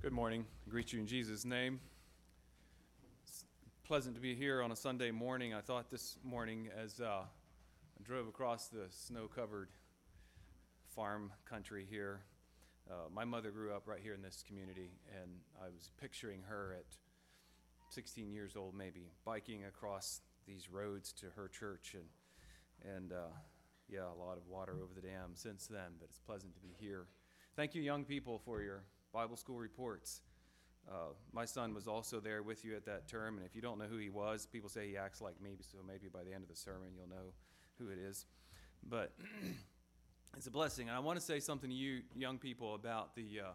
Good morning. I greet you in Jesus' name. It's pleasant to be here on a Sunday morning. I thought this morning as I drove across the snow-covered farm country here. My mother grew up right here in this community, and I was picturing her at 16 years old maybe, biking across these roads to her church, and a lot of water over the dam since then, but it's pleasant to be here. Thank you, young people, for your Bible school reports. My son was also there with you at that term, and if you don't know who he was, people say he acts like me, so maybe by the end of the sermon you'll know who it is. But it's a blessing, and I want to say something to you young people about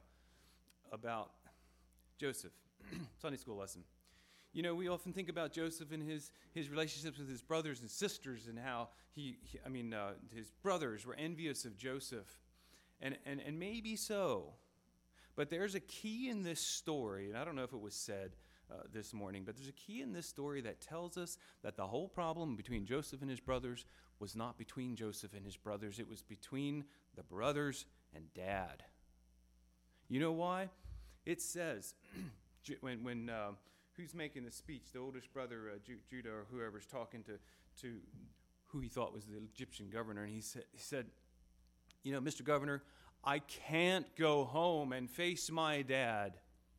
Joseph. Sunday school lesson. You know, we often think about Joseph and his relationships with his brothers and sisters, and how his brothers were envious of Joseph, and maybe so. But there's a key in this story, and I don't know if it was said this morning, but there's a key in this story that tells us that the whole problem between Joseph and his brothers was not between Joseph and his brothers. It was between the brothers and Dad. You know why? It says, when who's making the speech, the oldest brother, Judah, or whoever's talking to who he thought was the Egyptian governor, and he said, you know, Mr. Governor, I can't go home and face my dad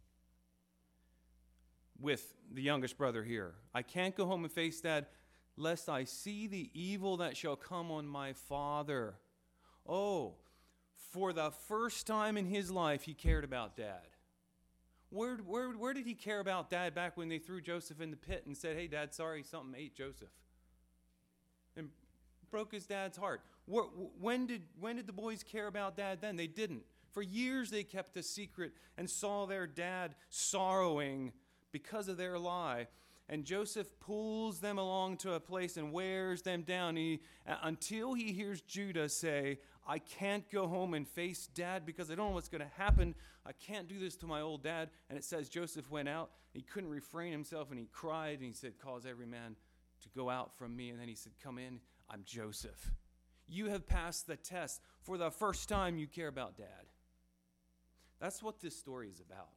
with the youngest brother here. I can't go home and face Dad, lest I see the evil that shall come on my father. Oh, for the first time in his life, he cared about Dad. Where did he care about Dad back when they threw Joseph in the pit and said, hey, Dad, sorry, something ate Joseph? And broke his dad's heart. When did the boys care about Dad then? They didn't. For years they kept a secret and saw their dad sorrowing because of their lie. And Joseph pulls them along to a place and wears them down until he hears Judah say, I can't go home and face Dad because I don't know what's going to happen. I can't do this to my old dad. And it says Joseph went out. He couldn't refrain himself, and he cried, and he said, cause every man to go out from me. And then he said, come in, I'm Joseph. You have passed the test. For the first time, you care about Dad. That's what this story is about.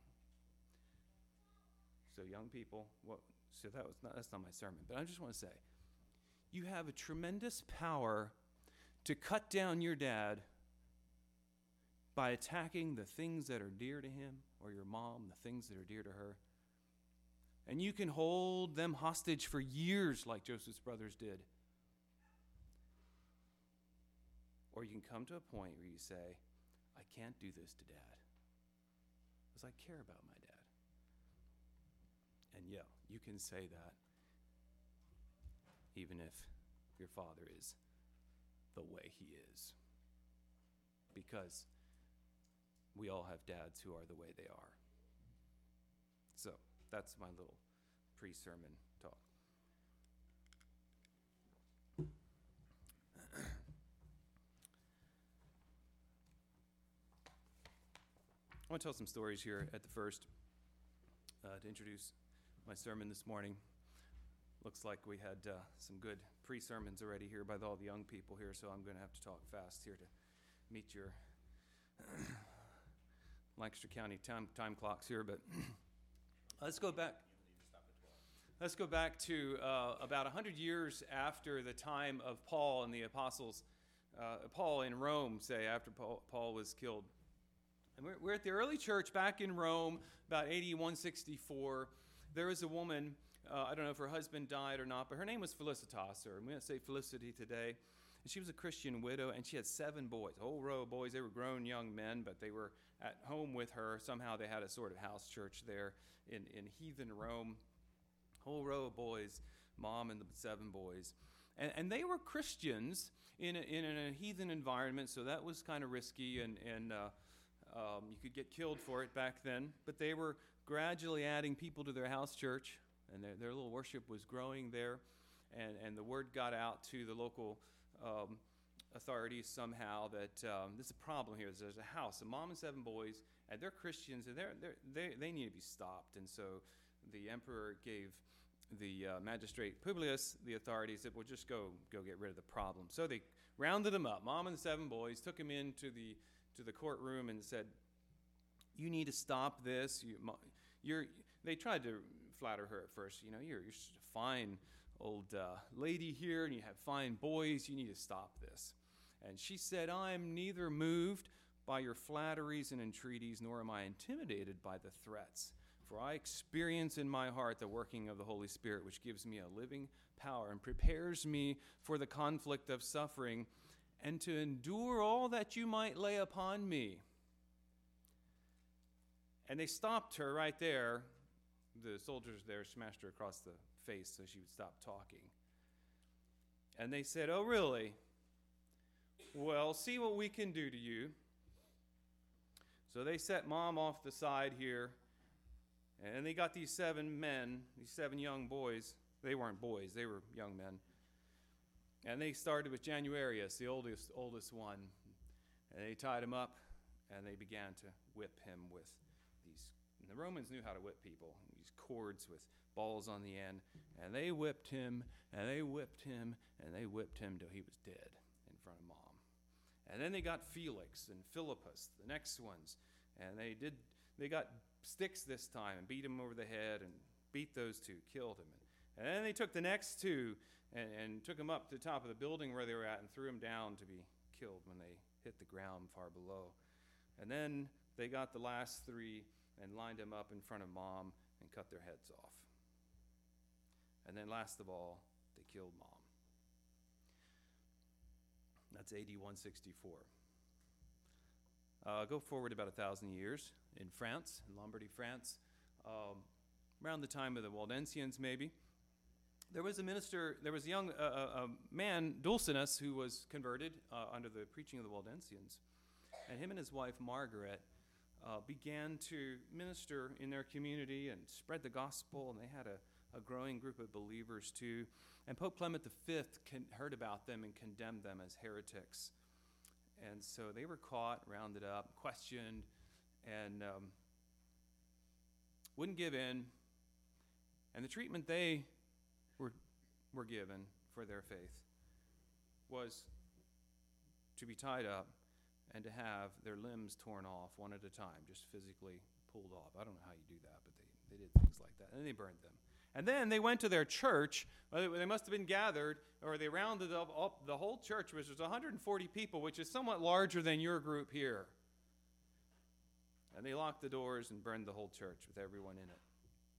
So young people, that's not my sermon, but I just want to say, you have a tremendous power to cut down your dad by attacking the things that are dear to him, or your mom, the things that are dear to her. And you can hold them hostage for years like Joseph's brothers did. Or you can come to a point where you say, I can't do this to Dad because I care about my dad. And yeah, you can say that even if your father is the way he is. Because we all have dads who are the way they are. So that's my little pre-sermon talk. I want to tell some stories here at the first to introduce my sermon this morning. Looks like we had some good pre-sermons already here by all the young people here, so I'm going to have to talk fast here to meet your Lancaster County time clocks here. But let's go back. Let's go back to about 100 years after the time of Paul and the apostles. Paul in Rome, say, after Paul was killed. And we're at the early church back in Rome, about AD 164. There was a woman, I don't know if her husband died or not, but her name was Felicitas, or I'm going to say Felicity today. And she was a Christian widow, and she had 7 boys, a whole row of boys. They were grown young men, but they were at home with her. Somehow they had a sort of house church there in heathen Rome. Whole row of boys, mom and the 7 boys. And they were Christians in a heathen environment, so that was kind of risky, and you could get killed for it back then. But they were gradually adding people to their house church, and their little worship was growing there. And the word got out to the local authorities somehow that there's a problem here. There's a house, a mom and 7 boys, and they're Christians, and they need to be stopped. And so the emperor gave the magistrate Publius the authority, said, well, just go get rid of the problem. So they rounded them up, mom and the 7 boys, took him into the courtroom and said, You need to stop this. They tried to flatter her at first. You're just a fine old lady here, and you have fine boys. You need to stop this. And she said, I am neither moved by your flatteries and entreaties, nor am I intimidated by the threats. For I experience in my heart the working of the Holy Spirit, which gives me a living power and prepares me for the conflict of suffering and to endure all that you might lay upon me. And they stopped her right there. The soldiers there smashed her across the face so she would stop talking. And they said, oh, really? Well, see what we can do to you. So they set Mom off the side here, and they got these 7 men, these 7 young boys. They weren't boys, they were young men. And they started with Januarius, the oldest one. And they tied him up, and they began to whip him with these. And the Romans knew how to whip people, these cords with balls on the end. And they whipped him, and they whipped him, and they whipped him till he was dead in front of Mom. And then they got Felix and Philippus, the next ones. And they got sticks this time and beat him over the head and beat those 2, killed him. And then they took the next 2 and took them up to the top of the building where they were at and threw them down to be killed when they hit the ground far below. And then they got the last 3 and lined them up in front of Mom and cut their heads off. And then last of all, they killed Mom. That's AD 164. Go forward about 1,000 years in France, in Lombardy, France, around the time of the Waldensians maybe. There was a young man, Dulcinus, who was converted under the preaching of the Waldensians. And him and his wife, Margaret, began to minister in their community and spread the gospel, and they had a growing group of believers too. And Pope Clement V heard about them and condemned them as heretics. And so they were caught, rounded up, questioned, and wouldn't give in. And the treatment they were given for their faith was to be tied up and to have their limbs torn off one at a time, just physically pulled off. I don't know how you do that, but they did things like that. And they burned them. And then they went to their church. They must have been gathered, or they rounded up the whole church, which was 140 people, which is somewhat larger than your group here. And they locked the doors and burned the whole church with everyone in it.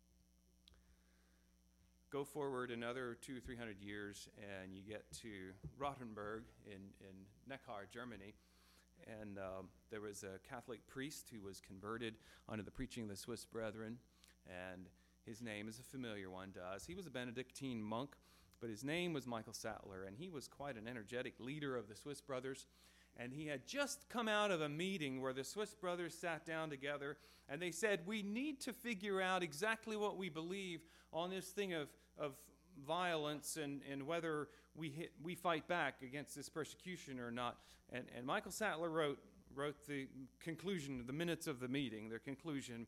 Go forward another 200-300 years, and you get to Rothenburg in Neckar, Germany. And there was a Catholic priest who was converted under the preaching of the Swiss Brethren, and his name is a familiar one to us. He was a Benedictine monk, but his name was Michael Sattler, and he was quite an energetic leader of the Swiss Brothers. And he had just come out of a meeting where the Swiss Brothers sat down together, and they said, we need to figure out exactly what we believe on this thing of violence and whether we fight back against this persecution or not. And Michael Sattler wrote the conclusion, the minutes of the meeting, their conclusion.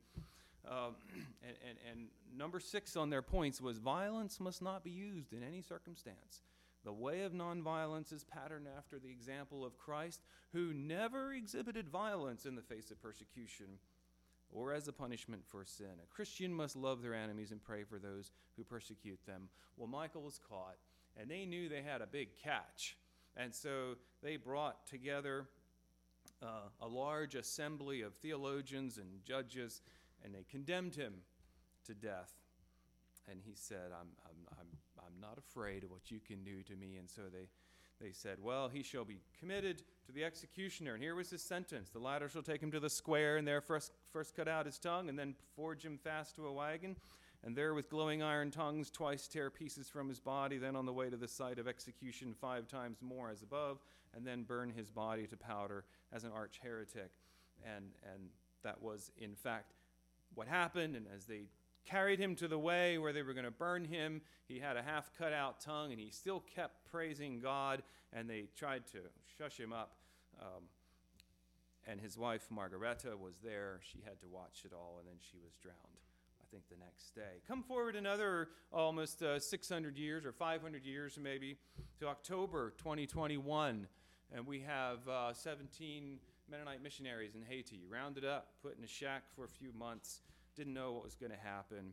And number 6 on their points was, violence must not be used in any circumstance. The way of nonviolence is patterned after the example of Christ, who never exhibited violence in the face of persecution or as a punishment for sin. A Christian must love their enemies and pray for those who persecute them. Well, Michael was caught, and they knew they had a big catch. And so they brought together a large assembly of theologians and judges, and they condemned him to death. And he said, I'm not afraid of what you can do to me. And so they said, well, he shall be committed to the executioner. And here was his sentence. The latter shall take him to the square, and there first cut out his tongue, and then forge him fast to a wagon. And there with glowing iron tongues twice tear pieces from his body. Then on the way to the site of execution 5 times more as above. And then burn his body to powder as an arch heretic. And that was, in fact, what happened. And as they carried him to the way where they were going to burn him, he had a half cut out tongue, and he still kept praising God, and they tried to shush him up. And his wife, Margareta, was there. She had to watch it all, and then she was drowned, I think, the next day. Come forward another almost 600 years, or 500 years maybe, to October 2021, and we have 17 Mennonite missionaries in Haiti, rounded up, put in a shack for a few months, didn't know what was going to happen,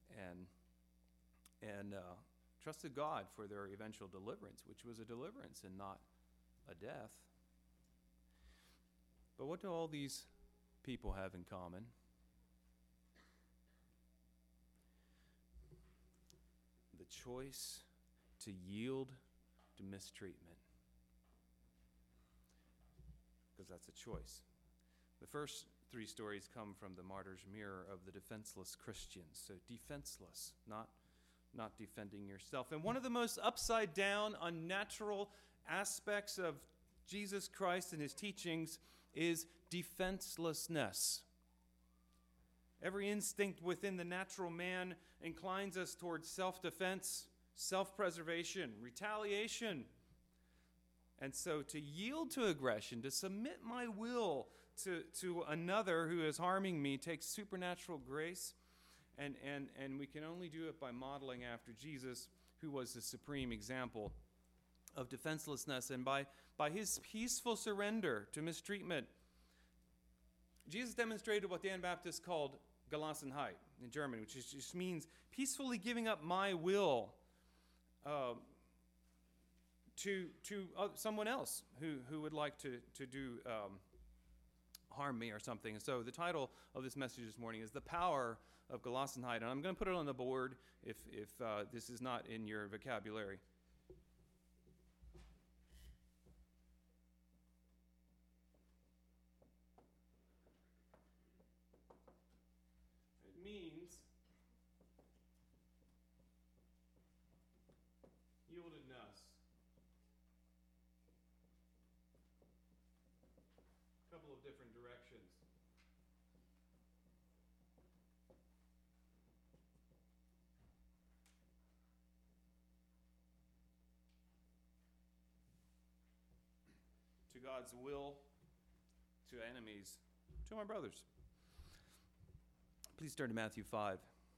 and trusted God for their eventual deliverance, which was a deliverance and not a death. But what do all these people have in common? The choice to yield to mistreatment. Because that's a choice. The first three stories come from the martyr's mirror of the defenseless Christians. So defenseless, not defending yourself. And one of the most upside down, unnatural aspects of Jesus Christ and his teachings is defenselessness. Every instinct within the natural man inclines us towards self-defense, self-preservation, retaliation. And so to yield to aggression, to submit my will to another who is harming me takes supernatural grace. And we can only do it by modeling after Jesus, who was the supreme example of defenselessness. And by his peaceful surrender to mistreatment, Jesus demonstrated what the Anabaptists called Gelassenheit in German, which just means peacefully giving up my will to someone else who would like to do harm me or something. And so the title of this message this morning is The Power of Gelassenheit. And I'm going to put it on the board if this is not in your vocabulary. It means yieldedness. A couple of different directions. To God's will, to enemies, to my brothers. Please turn to Matthew 5.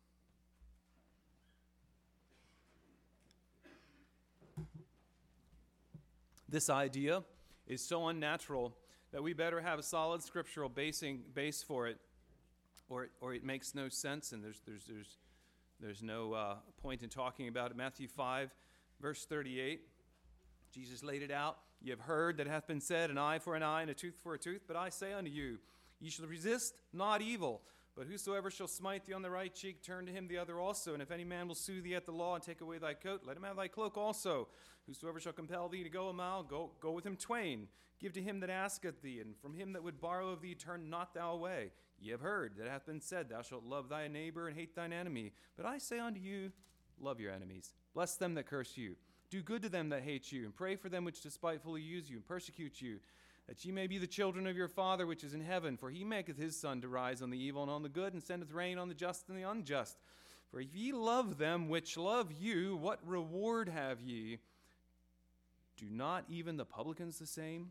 This idea is so unnatural that we better have a solid scriptural base for it, or it makes no sense, and there's no point in talking about it. Matthew 5, verse 38. Jesus laid it out. "You have heard that it hath been said, an eye for an eye, and a tooth for a tooth. But I say unto you, ye shall resist not evil. But whosoever shall smite thee on the right cheek, turn to him the other also. And if any man will sue thee at the law and take away thy coat, let him have thy cloak also. Whosoever shall compel thee to go a mile, go with him twain. Give to him that asketh thee, and from him that would borrow of thee, turn not thou away. Ye have heard that it hath been said, thou shalt love thy neighbor and hate thine enemy. But I say unto you, love your enemies. Bless them that curse you. Do good to them that hate you, and pray for them which despitefully use you and persecute you, that ye may be the children of your Father which is in heaven. For he maketh his sun to rise on the evil and on the good, and sendeth rain on the just and the unjust. For if ye love them which love you, what reward have ye? Do not even the publicans the same?"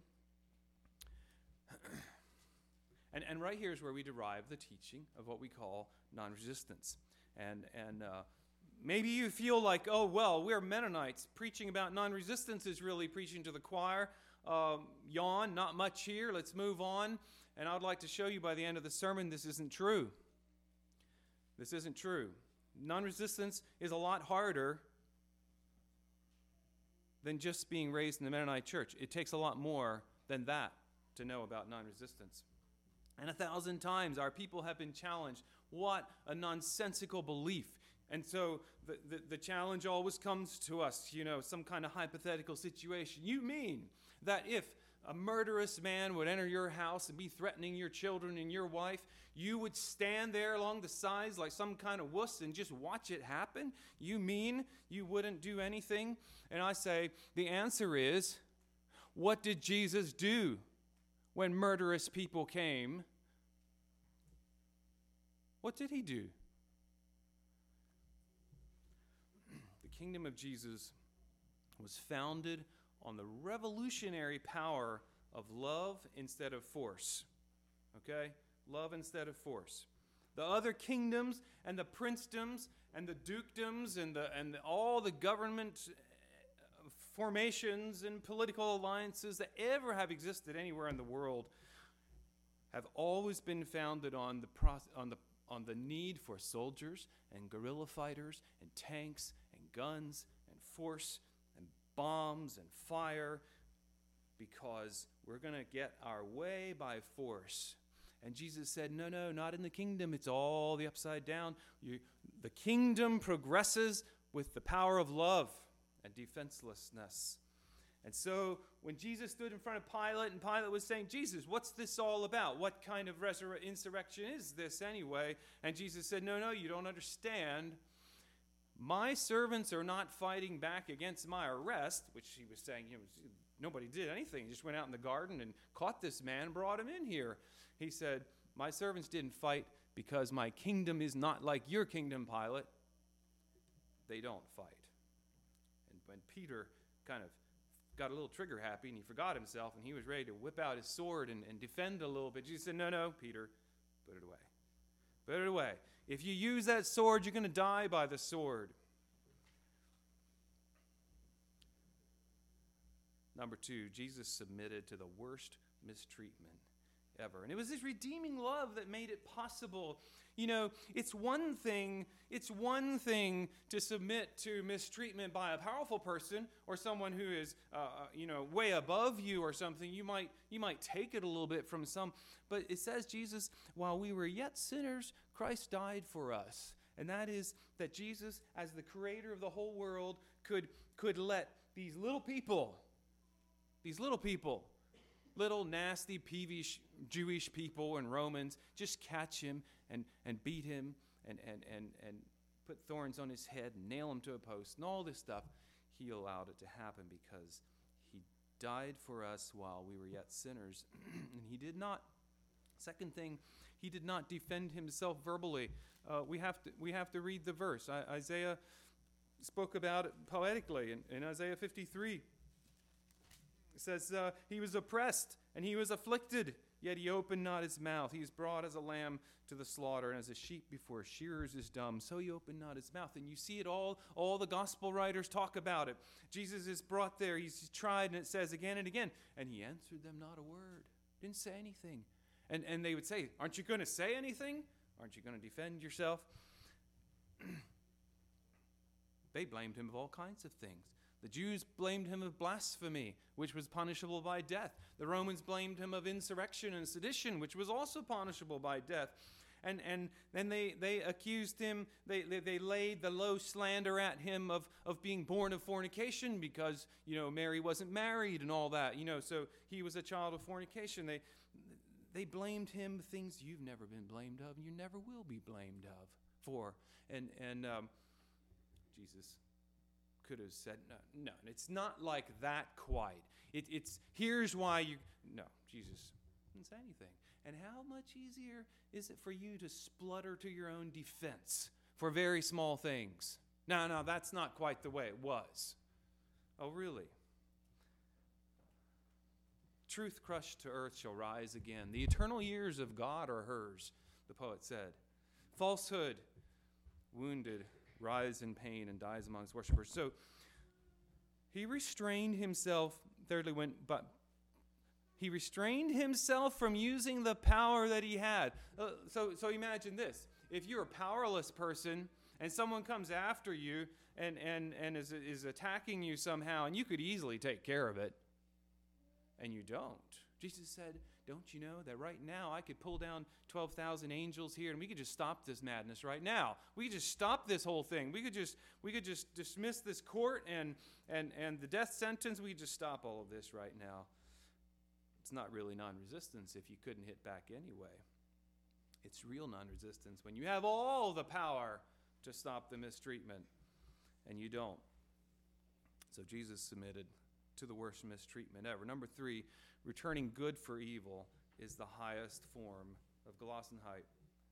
And right here is where we derive the teaching of what we call non-resistance. And maybe you feel like, oh, well, we're Mennonites. Preaching about non-resistance is really preaching to the choir. Yawn, not much here. Let's move on. And I would like to show you by the end of the sermon this isn't true. This isn't true. Non-resistance is a lot harder than just being raised in the Mennonite church. It takes a lot more than that to know about non-resistance. And 1,000 times our people have been challenged. What a nonsensical belief. And so the challenge always comes to us, some kind of hypothetical situation. You mean that if a murderous man would enter your house and be threatening your children and your wife, you would stand there along the sides like some kind of wuss and just watch it happen? You mean you wouldn't do anything? And I say, the answer is, what did Jesus do when murderous people came? What did he do? The kingdom of Jesus was founded on the revolutionary power of love instead of force. Okay? Love instead of force. The other kingdoms and the princedoms and the dukedoms and all the government formations and political alliances that ever have existed anywhere in the world have always been founded on the need for soldiers and guerrilla fighters and tanks and guns and force and bombs and fire, because we're going to get our way by force. And Jesus said, no, not in the kingdom. It's all the upside down. The kingdom progresses with the power of love and defenselessness. And so when Jesus stood in front of Pilate, and Pilate was saying, Jesus, what's this all about? What kind of insurrection is this anyway? And Jesus said, no, you don't understand. My servants are not fighting back against my arrest, which he was saying, nobody did anything. He just went out in the garden and caught this man, brought him in here. He said, my servants didn't fight because my kingdom is not like your kingdom, Pilate. They don't fight. And when Peter kind of got a little trigger happy and he forgot himself and he was ready to whip out his sword and defend a little bit, Jesus said, no, Peter, put it away. Put it away. If you use that sword, you're going to die by the sword. Number 2, Jesus submitted to the worst mistreatment ever. And it was his redeeming love that made it possible. It's one thing to submit to mistreatment by a powerful person or someone who is way above you or something. You might take it a little bit from some, but it says Jesus, while we were yet sinners, Christ died for us. And that is that Jesus, as the creator of the whole world, could let these little people, little nasty, peevish Jewish people and Romans, just catch him and beat him and put thorns on his head and nail him to a post and all this stuff. He allowed it to happen because he died for us while we were yet sinners. And he did not, second thing, he did not defend himself verbally. We have to read the verse. Isaiah spoke about it poetically in Isaiah 53. It says, he was oppressed and he was afflicted, yet he opened not his mouth. He is brought as a lamb to the slaughter, and as a sheep before shearers is dumb, so he opened not his mouth. And you see it all the gospel writers talk about it. Jesus is brought there, he's tried, and it says again and again, and he answered them not a word. Didn't say anything. And they would say, aren't you going to say anything? Aren't you going to defend yourself? They blamed him of all kinds of things. The Jews blamed him of blasphemy, which was punishable by death. The Romans blamed him of insurrection and sedition, which was also punishable by death. And then they accused him, they laid the low slander at him of being born of fornication because, Mary wasn't married and all that, so he was a child of fornication. They blamed him things you've never been blamed of and you never will be blamed of for. And Jesus could have said, no, it's not like that quite. It's here's why Jesus didn't say anything. And how much easier is it for you to splutter to your own defense for very small things? No, that's not quite the way it was. Oh, really? Truth crushed to earth shall rise again. The eternal years of God are hers, the poet said. Falsehood, wounded, rise in pain and dies amongst worshipers. So he restrained himself, thirdly, he restrained himself from using the power that he had. So imagine this. If you're a powerless person and someone comes after you and is attacking you somehow, and you could easily take care of it, and you don't. Jesus said, don't you know that right now I could pull down 12,000 angels here and we could just stop this madness right now. We could just stop this whole thing. We could just dismiss this court and the death sentence. We could just stop all of this right now. It's not really non-resistance if you couldn't hit back anyway. It's real non-resistance when you have all the power to stop the mistreatment and you don't. So Jesus submitted to the worst mistreatment ever. Number 3, returning good for evil is the highest form of Gelassenheit.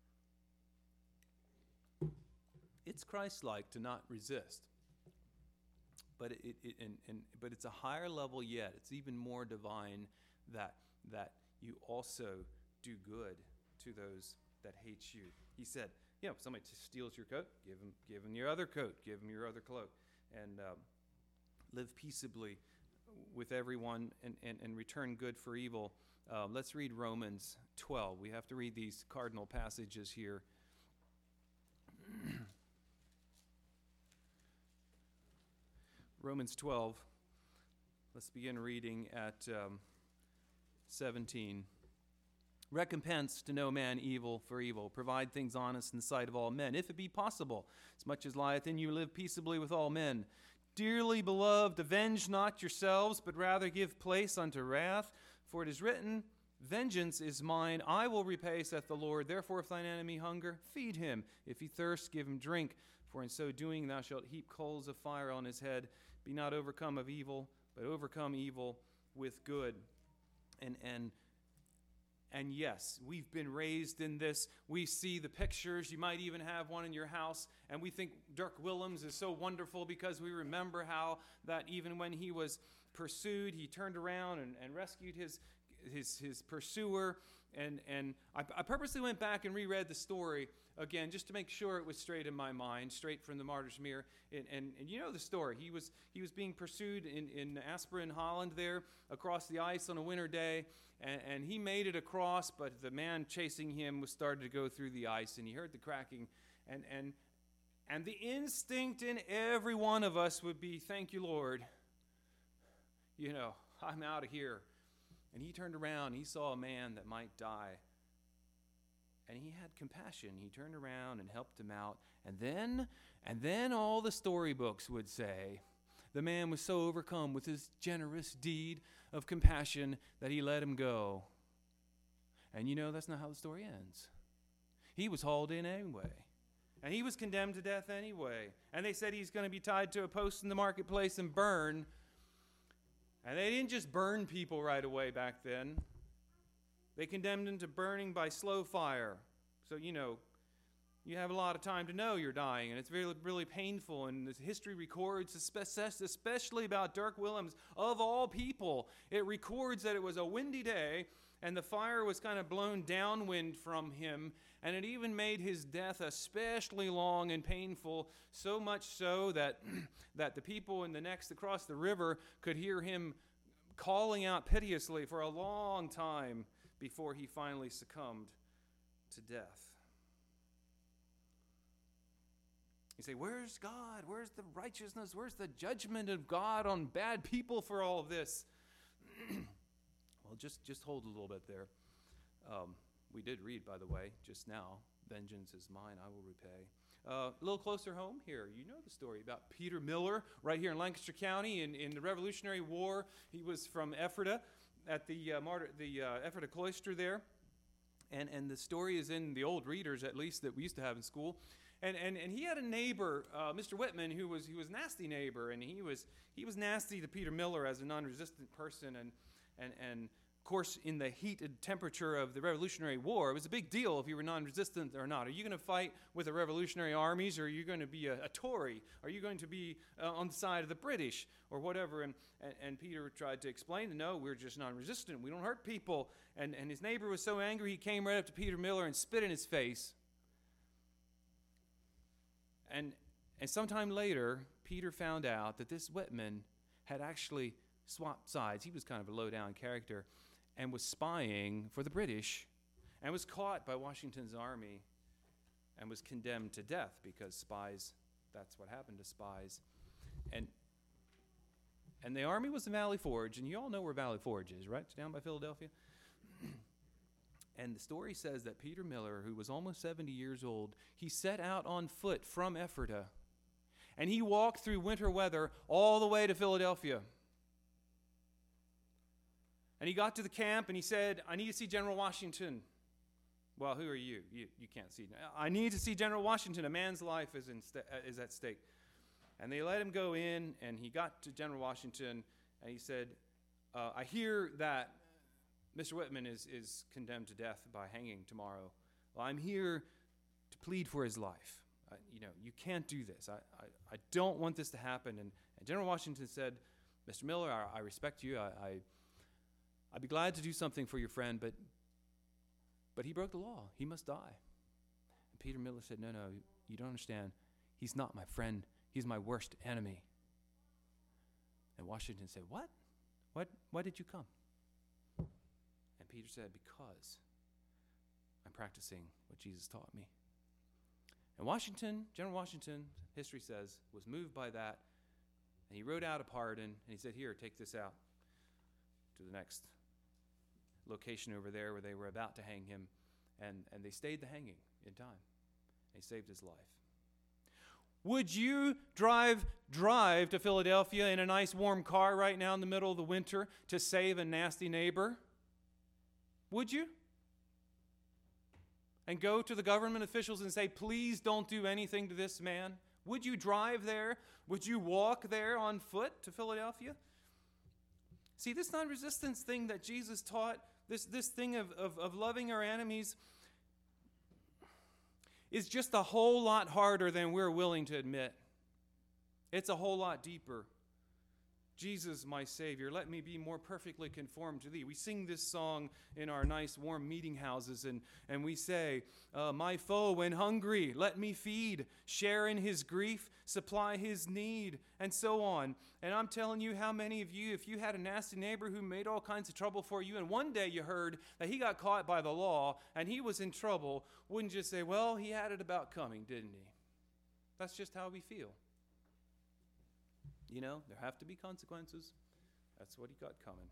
It's Christ-like to not resist, but it's a higher level yet. It's even more divine that you also do good to those that hate you. He said, if somebody steals your coat, give him your other coat, give him your other cloak, and live peaceably with everyone and return good for evil. Let's read Romans 12. We have to read these cardinal passages here. Romans 12. Let's begin reading at 17. Recompense to no man evil for evil. Provide things honest in the sight of all men, if it be possible. As much as lieth in you, live peaceably with all men. Dearly beloved, avenge not yourselves, but rather give place unto wrath. For it is written, Vengeance is mine, I will repay, saith the Lord. Therefore, if thine enemy hunger, feed him. If he thirst, give him drink. For in so doing thou shalt heap coals of fire on his head. Be not overcome of evil, but overcome evil with good. And yes, we've been raised in this. We see the pictures. You might even have one in your house. And we think Dirk Willems is so wonderful because we remember how that even when he was pursued, he turned around and rescued his pursuer. And I purposely went back and reread the story again just to make sure it was straight in my mind, straight from the Martyr's Mirror. And you know the story. He was being pursued in Asperen, Holland there across the ice on a winter day. And he made it across, but the man chasing him was started to go through the ice, and he heard the cracking. And the instinct in every one of us would be, thank you, Lord. You know, I'm out of here. And he turned around, he saw a man that might die. And he had compassion. He turned around and helped him out. And then all the storybooks would say, the man was so overcome with his generous deed of compassion that he let him go. And you know, that's not how the story ends. He was hauled in anyway. And he was condemned to death anyway. And they said he's going to be tied to a post in the marketplace and burn. And they didn't just burn people right away back then. They condemned him to burning by slow fire. So, you know, you have a lot of time to know you're dying, and it's really, really painful. And this history records, especially about Dirk Willems, of all people, it records that it was a windy day, and the fire was kind of blown downwind from him, and it even made his death especially long and painful, so much so that that the people in the next across the river could hear him calling out piteously for a long time before he finally succumbed to death. You say, where's God? Where's the righteousness? Where's the judgment of God on bad people for all of this? Well, just hold a little bit there. We did read, by the way, just now, vengeance is mine, I will repay. A little closer home here, you know the story about Peter Miller, right here in Lancaster County in the Revolutionary War. He was from Ephrata, at the Ephrata Cloister there. And the story is in the old readers, at least, that we used to have in school. And he had a neighbor, Mr. Whitman, who was a nasty neighbor, and he was nasty to Peter Miller as a non-resistant person, and of course, in the heated temperature of the Revolutionary War, it was a big deal if you were non-resistant or not. Are you going to fight with the Revolutionary armies, or are you going to be a Tory? Are you going to be on the side of the British, or whatever? And Peter tried to explain, no, we're just non-resistant. We don't hurt people. And his neighbor was so angry, he came right up to Peter Miller and spit in his face. And sometime later, Peter found out that this Whitman had actually swapped sides. He was kind of a low-down character and was spying for the British and was caught by Washington's army and was condemned to death because spies, that's what happened to spies. And the army was in Valley Forge, and you all know where Valley Forge is, right? It's down by Philadelphia. And the story says that Peter Miller, who was almost 70 years old, he set out on foot from Ephrata, and he walked through winter weather all the way to Philadelphia. And he got to the camp, and he said, I need to see General Washington. Well, who are you? You can't see. I need to see General Washington. A man's life is at stake. And they let him go in, and he got to General Washington, and he said, I hear that Mr. Whitman is condemned to death by hanging tomorrow. Well, I'm here to plead for his life. You can't do this. I don't want this to happen. And General Washington said, Mr. Miller, I respect you. I'd be glad to do something for your friend, but he broke the law. He must die. And Peter Miller said, no, you don't understand. He's not my friend. He's my worst enemy. And Washington said, what? Why did you come? And Peter said, because I'm practicing what Jesus taught me. And General Washington, history says, was moved by that. And he wrote out a pardon, and he said, here, take this out to the next location over there where they were about to hang him. And they stayed the hanging in time. He saved his life. Would you drive to Philadelphia in a nice warm car right now in the middle of the winter to save a nasty neighbor? Would you? And go to the government officials and say, please don't do anything to this man? Would you drive there? Would you walk there on foot to Philadelphia? See, this non-resistance thing that Jesus taught, this thing of loving our enemies, is just a whole lot harder than we're willing to admit. It's a whole lot deeper. Jesus, my Savior, let me be more perfectly conformed to Thee. We sing this song in our nice warm meeting houses, and we say, my foe when hungry, let me feed, share in his grief, supply his need, and so on. And I'm telling you, how many of you, if you had a nasty neighbor who made all kinds of trouble for you, and one day you heard that he got caught by the law and he was in trouble, wouldn't just say, well, he had it about coming, didn't he? That's just how we feel. You know, there have to be consequences. That's what he got coming.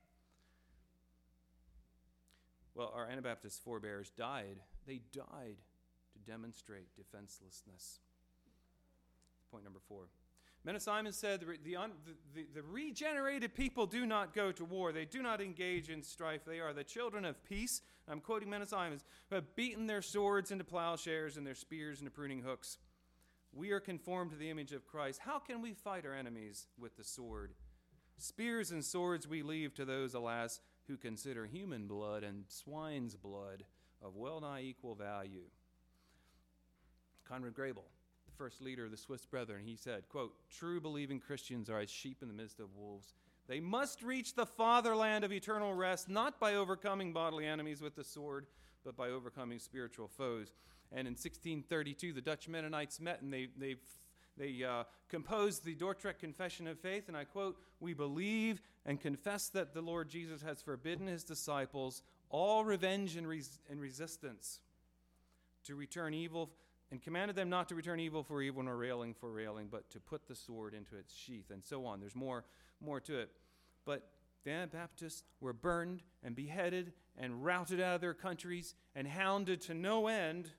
Well, our Anabaptist forebears died. They died to demonstrate defenselessness. Point number 4. Menasimon said, the regenerated people do not go to war. They do not engage in strife. They are the children of peace. I'm quoting Menasimon, who have beaten their swords into plowshares and their spears into pruning hooks. We are conformed to the image of Christ. How can we fight our enemies with the sword? Spears and swords we leave to those, alas, who consider human blood and swine's blood of well-nigh equal value. Conrad Grebel, the first leader of the Swiss Brethren, he said, quote, true believing Christians are as sheep in the midst of wolves. They must reach the fatherland of eternal rest, not by overcoming bodily enemies with the sword, but by overcoming spiritual foes. And in 1632, the Dutch Mennonites met, and they composed the Dordrecht Confession of Faith, and I quote, we believe and confess that the Lord Jesus has forbidden his disciples all revenge and resistance, to return evil, and commanded them not to return evil for evil nor railing for railing, but to put the sword into its sheath, and so on. There's more to it. But the Anabaptists were burned and beheaded and routed out of their countries and hounded to no end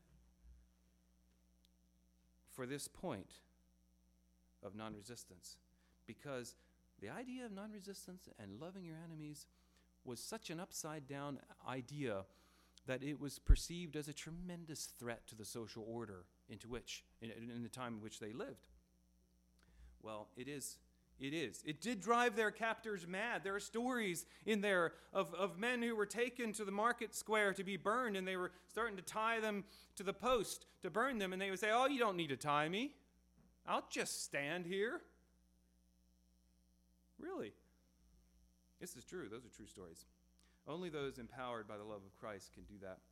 for this point of non-resistance, because the idea of non-resistance and loving your enemies was such an upside-down idea that it was perceived as a tremendous threat to the social order in the time in which they lived. Well, it is. It did drive their captors mad. There are stories in there of men who were taken to the market square to be burned, and they were starting to tie them to the post to burn them, and they would say, oh, you don't need to tie me. I'll just stand here. Really? This is true. Those are true stories. Only those empowered by the love of Christ can do that.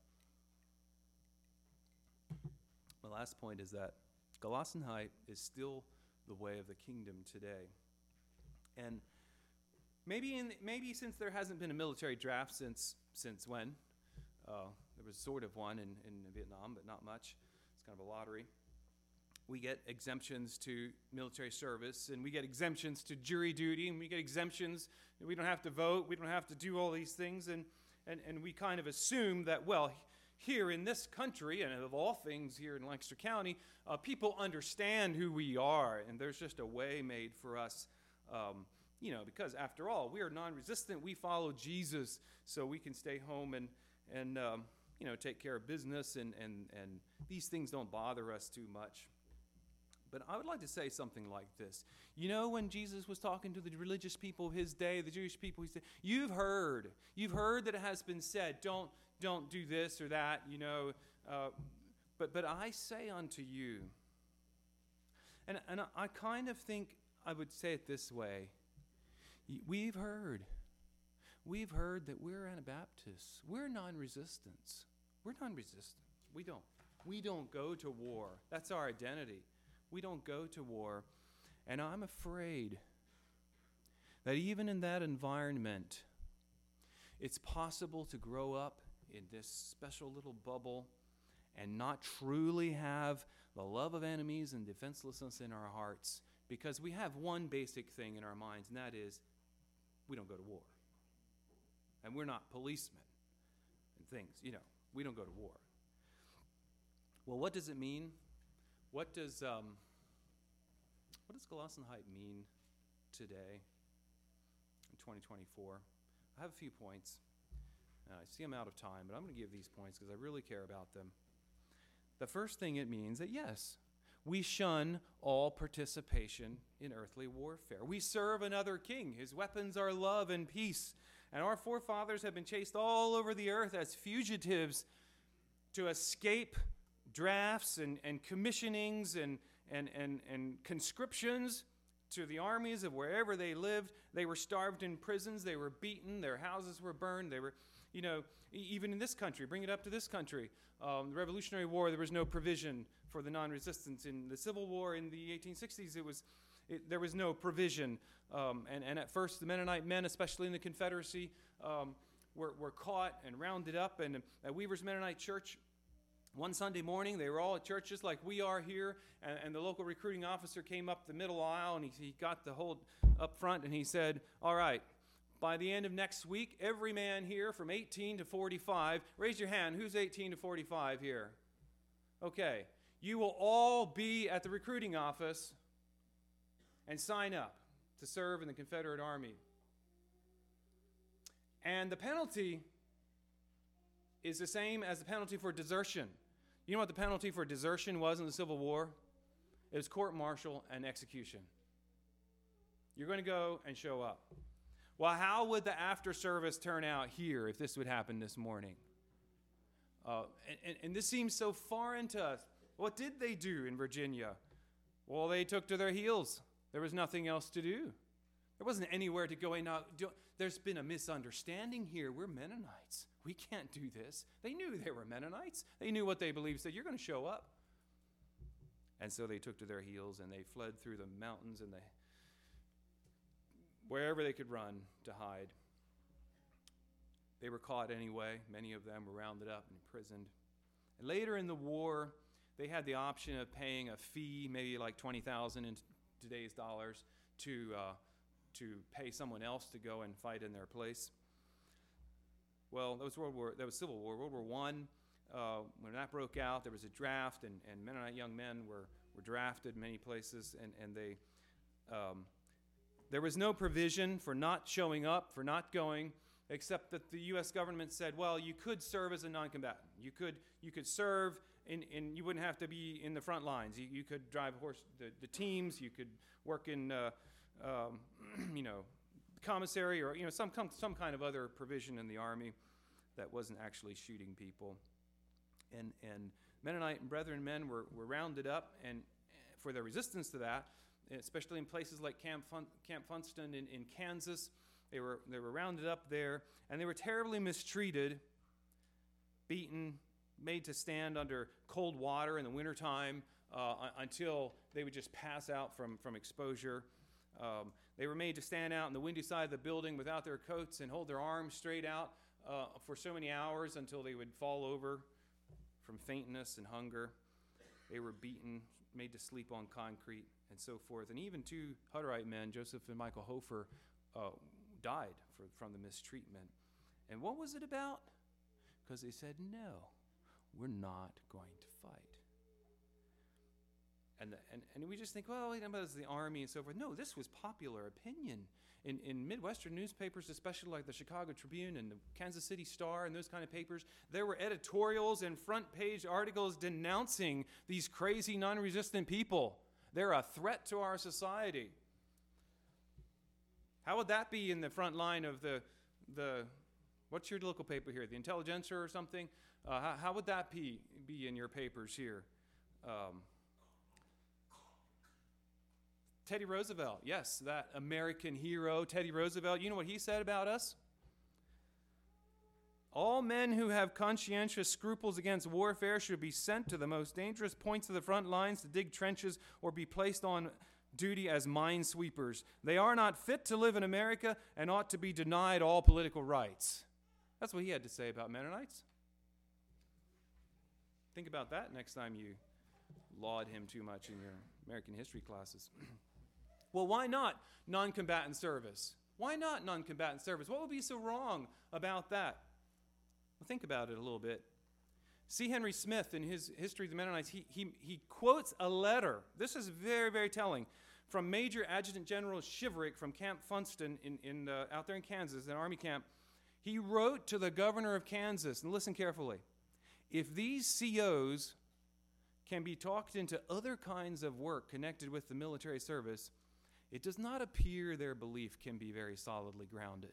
My last point is that Gelassenheit is still the way of the kingdom today. And maybe since there hasn't been a military draft since when? There was sort of one in Vietnam, but not much. It's kind of a lottery. We get exemptions to military service, and we get exemptions to jury duty, and we get exemptions. We don't have to vote. We don't have to do all these things. And we kind of assume that, well, here in this country, and of all things here in Lancaster County, people understand who we are, and there's just a way made for us, because after all, we are non-resistant. We follow Jesus, so we can stay home and take care of business, and these things don't bother us too much. But I would like to say something like this. When Jesus was talking to the religious people of his day, the Jewish people, he said, you've heard that it has been said, don't do this or that, but I say unto you. And I kind of think I would say it this way. We've heard that we're Anabaptists. We're non-resistance. We're non-resistant. We don't go to war. That's our identity. We don't go to war. And I'm afraid that even in that environment, it's possible to grow up in this special little bubble and not truly have the love of enemies and defenselessness in our hearts, because we have one basic thing in our minds, and that is we don't go to war. And we're not policemen and things, we don't go to war. Well, what does it mean? What does Gelassenheit mean today in 2024? I have a few points. I see I'm out of time, but I'm going to give these points because I really care about them. The first thing it means that, yes, we shun all participation in earthly warfare. We serve another king. His weapons are love and peace. And our forefathers have been chased all over the earth as fugitives to escape drafts and commissionings and conscriptions to the armies of wherever they lived. They were starved in prisons. They were beaten. Their houses were burned. They were, even in this country, bring it up to this country. The Revolutionary War, there was no provision for the non-resistance. In the Civil War in the 1860s, there was no provision. And at first, the Mennonite men, especially in the Confederacy, were caught and rounded up. And at Weaver's Mennonite Church, one Sunday morning, they were all at church just like we are here, and the local recruiting officer came up the middle aisle, and he got the whole up front, and he said, all right, by the end of next week, every man here from 18 to 45, raise your hand, who's 18 to 45 here? Okay, you will all be at the recruiting office and sign up to serve in the Confederate Army. And the penalty is the same as the penalty for desertion. You know what the penalty for desertion was in the Civil War? It was court-martial and execution. You're going to go and show up. Well, how would the after-service turn out here if this would happen this morning? And this seems so foreign to us. What did they do in Virginia? Well, they took to their heels. There was nothing else to do. There wasn't anywhere to go in. There's been a misunderstanding here. We're Mennonites. We can't do this. They knew they were Mennonites. They knew what they believed. Said, you're going to show up. And so they took to their heels, and they fled through the mountains and wherever they could run to hide. They were caught anyway. Many of them were rounded up and imprisoned. And later in the war, they had the option of paying a fee, maybe like $20,000 in today's dollars, to pay someone else to go and fight in their place. Well, that was Civil War. World War I, when that broke out, there was a draft, and Mennonite young men were drafted many places, and they there was no provision for not showing up, for not going, except that the U.S. government said, well, you could serve as a non-combatant. You could serve, and you wouldn't have to be in the front lines. You could drive the teams. You could work in commissary or some kind of other provision in the army that wasn't actually shooting people. And Mennonite and Brethren men were rounded up, and for their resistance to that, especially in places like Camp Funston in Kansas, they were rounded up there, and they were terribly mistreated, beaten, made to stand under cold water in the wintertime until they would just pass out from exposure. They were made to stand out on the windy side of the building without their coats and hold their arms straight out for so many hours until they would fall over from faintness and hunger. They were beaten, made to sleep on concrete, and so forth. And even two Hutterite men, Joseph and Michael Hofer, died from the mistreatment. And what was it about? Because they said, no, we're not going to fight. And we just think, well, it was the army and so forth. No, this was popular opinion. In Midwestern newspapers, especially like the Chicago Tribune and the Kansas City Star and those kind of papers, there were editorials and front page articles denouncing these crazy non-resistant people. They're a threat to our society. How would that be in the front line of the what's your local paper here, the Intelligencer or something? How would that be in your papers here? Teddy Roosevelt, yes, that American hero, Teddy Roosevelt. You know what he said about us? All men who have conscientious scruples against warfare should be sent to the most dangerous points of the front lines to dig trenches or be placed on duty as minesweepers. They are not fit to live in America and ought to be denied all political rights. That's what he had to say about Mennonites. Think about that next time you laud him too much in your American history classes. Well, why not non-combatant service? Why not non-combatant service? What would be so wrong about that? Well, think about it a little bit. C. Henry Smith, in his History of the Mennonites, he quotes a letter. This is very, very telling. From Major Adjutant General Shiverick from Camp Funston out there in Kansas, an army camp. He wrote to the governor of Kansas, and listen carefully, if these COs can be talked into other kinds of work connected with the military service, it does not appear their belief can be very solidly grounded.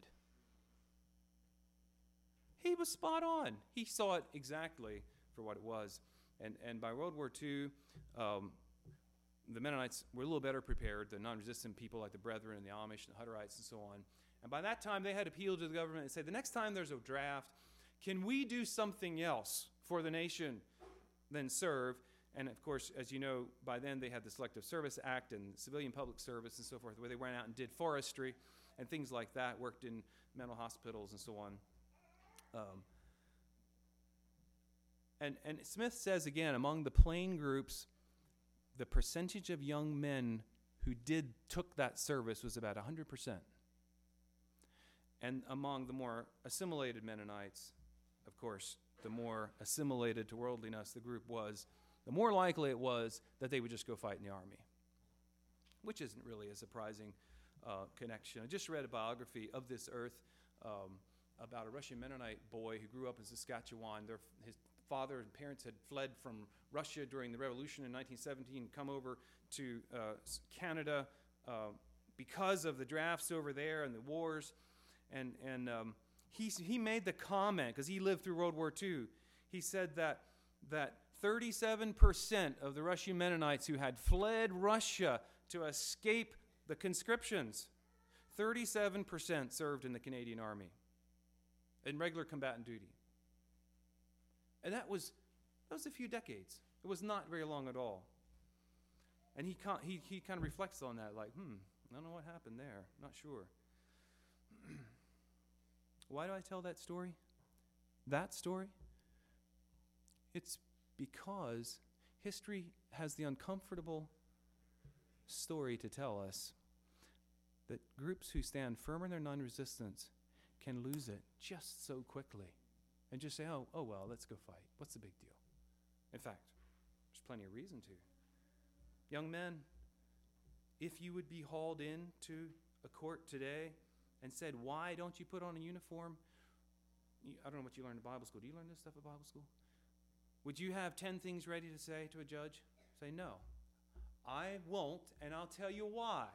He was spot on. He saw it exactly for what it was. And by World War II, the Mennonites were a little better prepared, the non-resistant people like the Brethren and the Amish and the Hutterites and so on. And by that time, they had appealed to the government and said, the next time there's a draft, can we do something else for the nation than serve? And of course, as you know, by then they had the Selective Service Act and civilian public service and so forth, where they went out and did forestry and things like that, worked in mental hospitals and so on. And Smith says again, among the plain groups, the percentage of young men who took that service was about 100%. And among the more assimilated Mennonites, of course, the more assimilated to worldliness the group was, the more likely it was that they would just go fight in the army, which isn't really a surprising connection. I just read a biography of this earth about a Russian Mennonite boy who grew up in Saskatchewan. His father and parents had fled from Russia during the Revolution in 1917 and come over to Canada because of the drafts over there and the wars. And he made the comment, because he lived through World War II, he said that 37% of the Russian Mennonites who had fled Russia to escape the conscriptions, 37% served in the Canadian Army in regular combatant duty. And that was a few decades. It was not very long at all. And he kind of reflects on that, like, I don't know what happened there. Not sure. Why do I tell that story? That story? It's because history has the uncomfortable story to tell us that groups who stand firm in their non-resistance can lose it just so quickly and just say, oh well, let's go fight. What's the big deal? In fact, there's plenty of reason to. Young men, if you would be hauled into a court today and said, why don't you put on a uniform? I don't know what you learned in Bible school. Do you learn this stuff at Bible school? Would you have 10 things ready to say to a judge? Say, no, I won't, and I'll tell you why.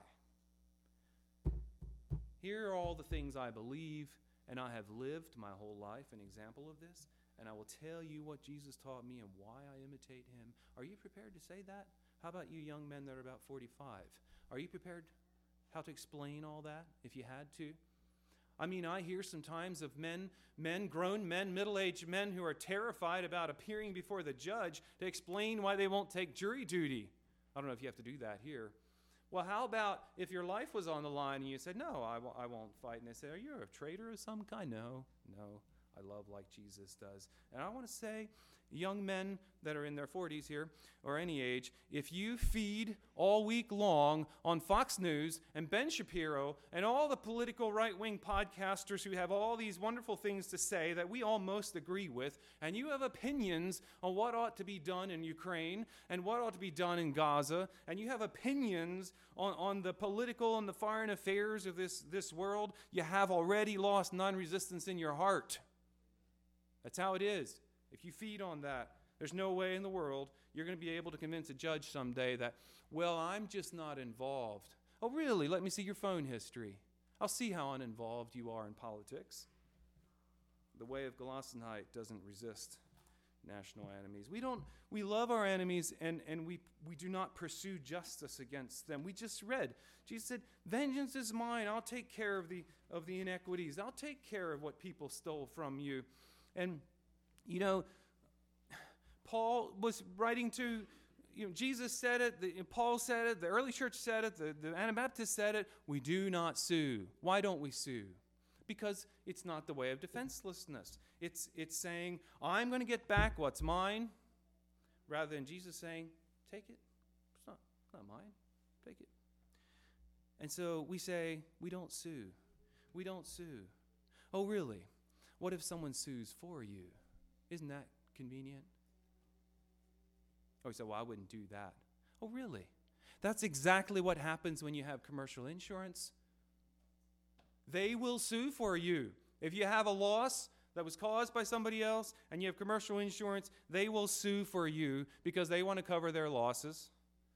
Here are all the things I believe, and I have lived my whole life an example of this, and I will tell you what Jesus taught me and why I imitate him. Are you prepared to say that? How about you young men that are about 45? Are you prepared how to explain all that if you had to? I mean, I hear sometimes of grown men, middle-aged men who are terrified about appearing before the judge to explain why they won't take jury duty. I don't know if you have to do that here. Well, how about if your life was on the line and you said, no, I won't fight, and they say, are you a traitor of some kind? No, I love like Jesus does. And I want to say, young men that are in their 40s here, or any age, if you feed all week long on Fox News and Ben Shapiro and all the political right-wing podcasters who have all these wonderful things to say that we all most agree with, and you have opinions on what ought to be done in Ukraine and what ought to be done in Gaza, and you have opinions on the political and the foreign affairs of this world, you have already lost non-resistance in your heart. That's how it is. If you feed on that, there's no way in the world you're going to be able to convince a judge someday that, well, I'm just not involved. Oh, really? Let me see your phone history. I'll see how uninvolved you are in politics. The way of Gelassenheit doesn't resist national enemies. We love our enemies, and we do not pursue justice against them. We just read, Jesus said, vengeance is mine. I'll take care of the inequities. I'll take care of what people stole from you. And you know, Paul was writing to Jesus said it, Paul said it, the early church said it, the Anabaptists said it. We do not sue. Why don't we sue? Because it's not the way of defenselessness. It's saying, I'm going to get back what's mine, rather than Jesus saying, take it. It's not mine. Take it. And so we say, we don't sue. We don't sue. Oh, really? What if someone sues for you? Isn't that convenient? Oh, you say, well, I wouldn't do that. Oh, really? That's exactly what happens when you have commercial insurance. They will sue for you. If you have a loss that was caused by somebody else and you have commercial insurance, they will sue for you because they want to cover their losses.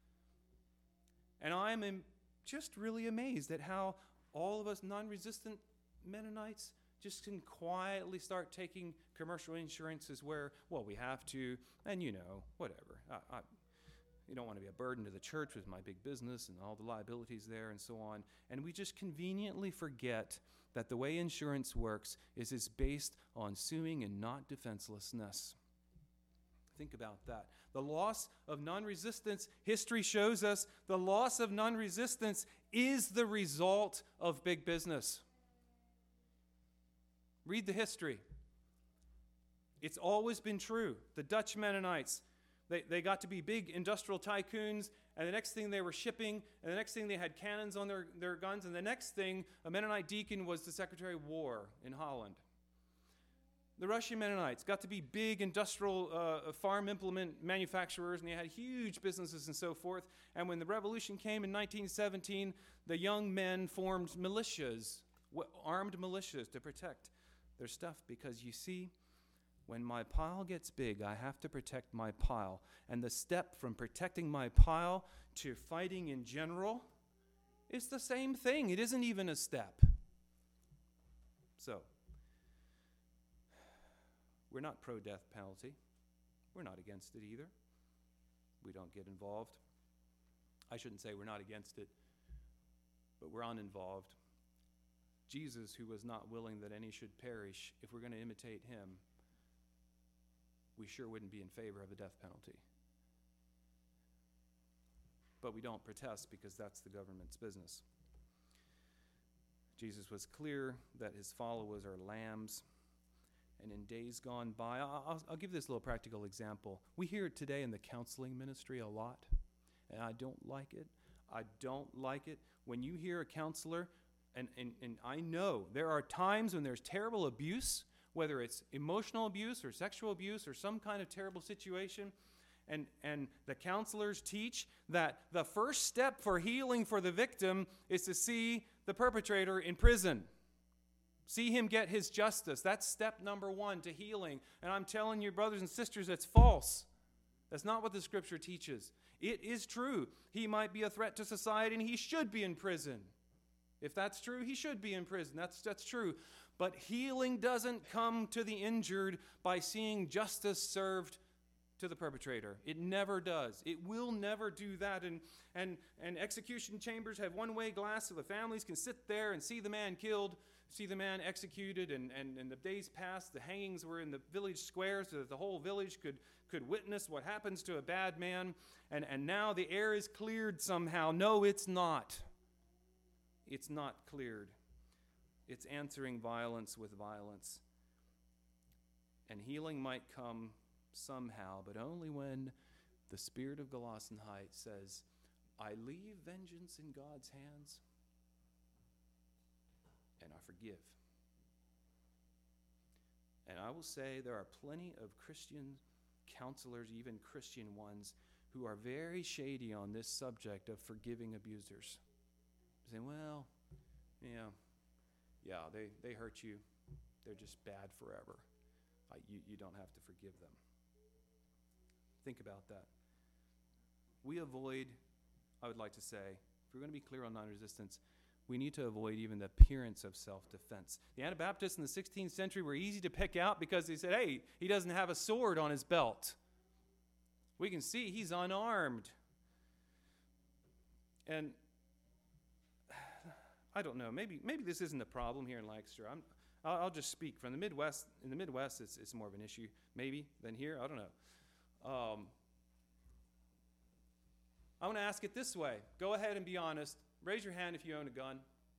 And I'm just really amazed at how all of us non-resistant Mennonites just can quietly start taking commercial insurances where, well, we have to, and whatever. You don't want to be a burden to the church with my big business and all the liabilities there and so on. And we just conveniently forget that the way insurance works is it's based on suing and not defenselessness. Think about that. The loss of non-resistance, history shows us the loss of non-resistance is the result of big business. Read the history. It's always been true. The Dutch Mennonites, they got to be big industrial tycoons, and the next thing they were shipping, and the next thing they had cannons on their guns, and the next thing, a Mennonite deacon was the Secretary of War in Holland. The Russian Mennonites got to be big industrial farm implement manufacturers, and they had huge businesses and so forth. And when the revolution came in 1917, the young men formed militias, armed militias to protect their stuff, because you see, when my pile gets big, I have to protect my pile. And the step from protecting my pile to fighting in general is the same thing. It isn't even a step. So, we're not pro-death penalty. We're not against it either. We don't get involved. I shouldn't say we're not against it, but we're uninvolved. Jesus, who was not willing that any should perish, if we're going to imitate him, we sure wouldn't be in favor of a death penalty. But we don't protest because that's the government's business. Jesus was clear that his followers are lambs. And in days gone by, I'll give this little practical example. We hear it today in the counseling ministry a lot, and I don't like it. I don't like it. When you hear a counselor, and I know there are times when there's terrible abuse, whether it's emotional abuse or sexual abuse or some kind of terrible situation, and the counselors teach that the first step for healing for the victim is to see the perpetrator in prison. See him get his justice. That's step number one to healing. And I'm telling you, brothers and sisters, that's false. That's not what the scripture teaches. It is true. He might be a threat to society and he should be in prison. If that's true, he should be in prison. That's true. But healing doesn't come to the injured by seeing justice served to the perpetrator. It never does. It will never do that. And execution chambers have one-way glass so the families can sit there and see the man killed, see the man executed, and the days passed. The hangings were in the village square so that the whole village could witness what happens to a bad man. And now the air is cleared somehow. No, it's not. It's not cleared. It's answering violence with violence. And healing might come somehow, but only when the Spirit of Gelassenheit says, I leave vengeance in God's hands, and I forgive. And I will say there are plenty of Christian counselors, even Christian ones, who are very shady on this subject of forgiving abusers. Saying, well, they hurt you. They're just bad forever. You don't have to forgive them. Think about that. I would like to say, if we're going to be clear on non-resistance, we need to avoid even the appearance of self-defense. The Anabaptists in the 16th century were easy to pick out because they said, hey, he doesn't have a sword on his belt. We can see he's unarmed. And I don't know, maybe this isn't a problem here in Lancaster. I'll just speak. From the Midwest, in the Midwest, it's more of an issue, maybe, than here. I don't know. I want to ask it this way. Go ahead and be honest. Raise your hand if you own a gun.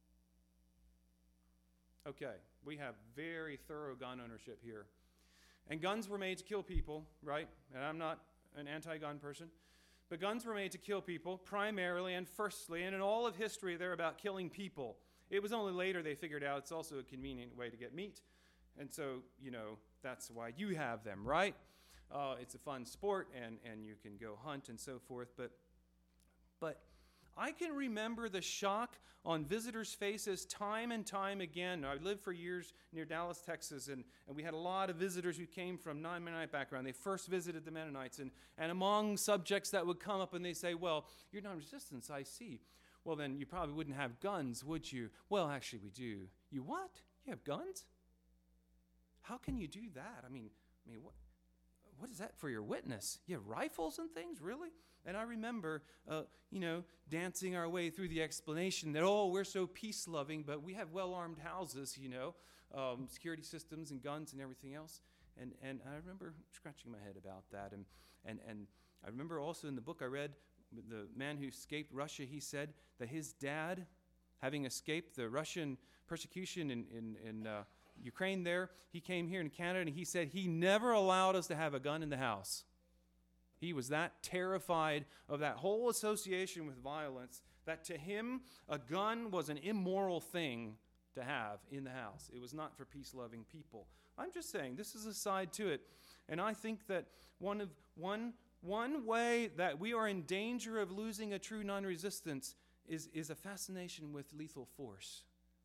Okay, we have very thorough gun ownership here. And guns were made to kill people, right? And I'm not an anti-gun person. But guns were made to kill people primarily and firstly, and in all of history, they're about killing people. It was only later they figured out it's also a convenient way to get meat. And so, that's why you have them, right? It's a fun sport, and you can go hunt and so forth. But I can remember the shock on visitors' faces time and time again. I lived for years near Dallas, Texas, and we had a lot of visitors who came from non-Mennonite background. They first visited the Mennonites, and among subjects that would come up, and they say, well, you're non-resistance, I see. Well, then you probably wouldn't have guns, would you? Well, actually, we do. You what? You have guns? How can you do that? I mean, what is that for your witness? You have rifles and things, really? And I remember, dancing our way through the explanation that, we're so peace-loving, but we have well-armed houses, security systems and guns and everything else. And I remember scratching my head about that. And I remember also in the book I read, the man who escaped Russia, he said that his dad, having escaped the Russian persecution in Ukraine there, he came here in Canada, and he said he never allowed us to have a gun in the house. He was that terrified of that whole association with violence that to him, a gun was an immoral thing to have in the house. It was not for peace-loving people. I'm just saying, this is a side to it. And I think that one way that we are in danger of losing a true non-resistance is a fascination with lethal force.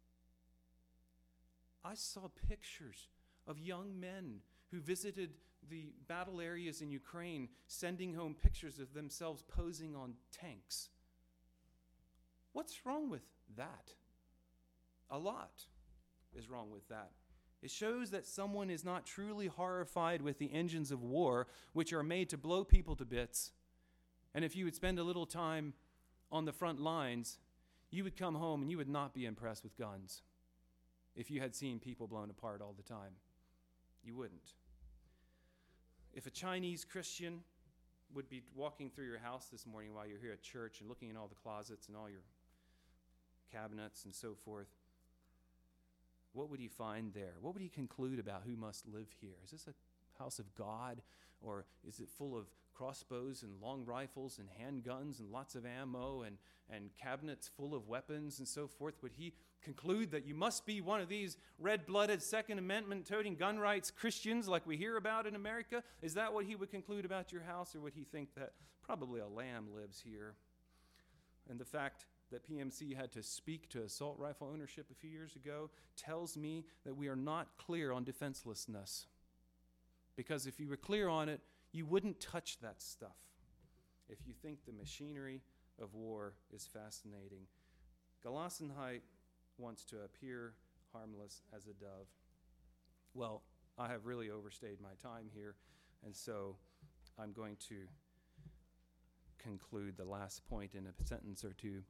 I saw pictures of young men who visited the battle areas in Ukraine, sending home pictures of themselves posing on tanks. What's wrong with that? A lot is wrong with that. It shows that someone is not truly horrified with the engines of war, which are made to blow people to bits. And if you would spend a little time on the front lines, you would come home and you would not be impressed with guns if you had seen people blown apart all the time. You wouldn't. If a Chinese Christian would be walking through your house this morning while you're here at church and looking in all the closets and all your cabinets and so forth, what would he find there? What would he conclude about who must live here? Is this a house of God, or is it full of crossbows and long rifles and handguns and lots of ammo and cabinets full of weapons and so forth? Would he conclude that you must be one of these red-blooded Second Amendment-toting gun rights Christians like we hear about in America? Is that what he would conclude about your house, or would he think that probably a lamb lives here? And the fact that PMC had to speak to assault rifle ownership a few years ago tells me that we are not clear on defenselessness. Because if you were clear on it, you wouldn't touch that stuff. If you think the machinery of war is fascinating. Gelassenheit wants to appear harmless as a dove. Well, I have really overstayed my time here, and so I'm going to conclude the last point in a sentence or two.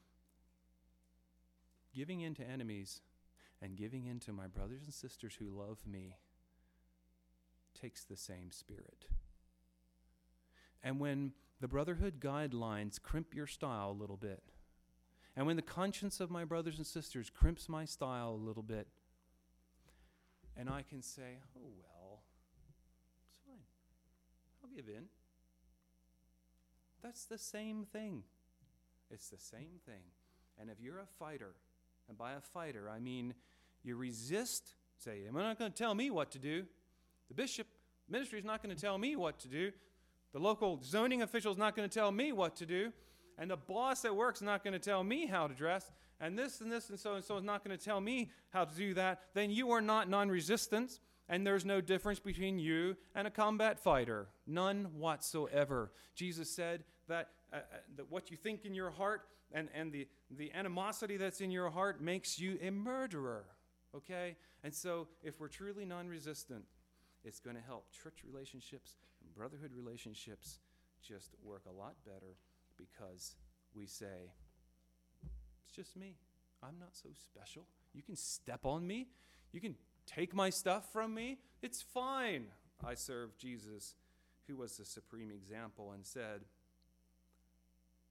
Giving in to enemies and giving in to my brothers and sisters who love me takes the same spirit. And when the brotherhood guidelines crimp your style a little bit, and when the conscience of my brothers and sisters crimps my style a little bit, and I can say, oh, well, it's fine. I'll give in. That's the same thing. It's the same thing. And if you're a fighter, and by a fighter, I mean you resist, say, I'm not going to tell me what to do. The bishop ministry is not going to tell me what to do. The local zoning official is not going to tell me what to do. And the boss at work is not going to tell me how to dress. And this and so is not going to tell me how to do that. Then you are not non-resistant, and there's no difference between you and a combat fighter. None whatsoever. Jesus said that what you think in your heart and the animosity that's in your heart makes you a murderer. Okay? And so if we're truly non-resistant, it's going to help church relationships and brotherhood relationships just work a lot better, because we say, it's just me. I'm not so special. You can step on me. You can take my stuff from me. It's fine. I serve Jesus, who was the supreme example, and said,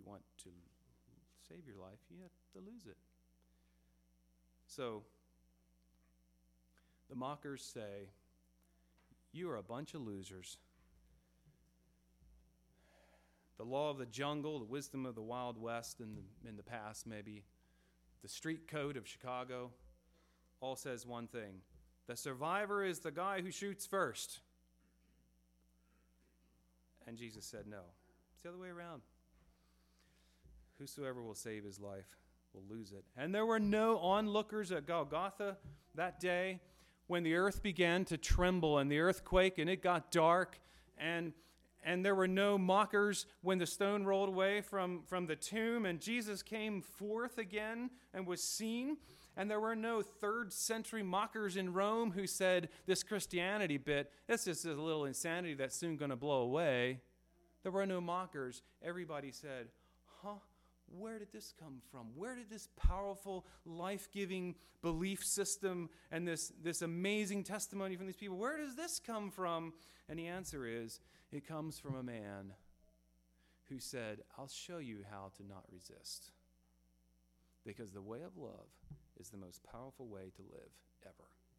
want to save your life, you have to lose it. So the mockers say, you are a bunch of losers. The law of the jungle, the wisdom of the Wild West in the past, maybe the street code of Chicago, all says one thing. The survivor is the guy who shoots first. And Jesus said, no. It's the other way around. Whosoever will save his life will lose it. And there were no onlookers at Golgotha that day when the earth began to tremble and the earthquake and it got dark, and there were no mockers when the stone rolled away from the tomb and Jesus came forth again and was seen. And there were no 3rd century mockers in Rome who said, this Christianity bit, it's just a little insanity that's soon going to blow away. There were no mockers. Everybody said, where did this come from? Where did this powerful, life-giving belief system and this amazing testimony from these people, where does this come from? And the answer is, it comes from a man who said, I'll show you how to not resist. Because the way of love is the most powerful way to live ever.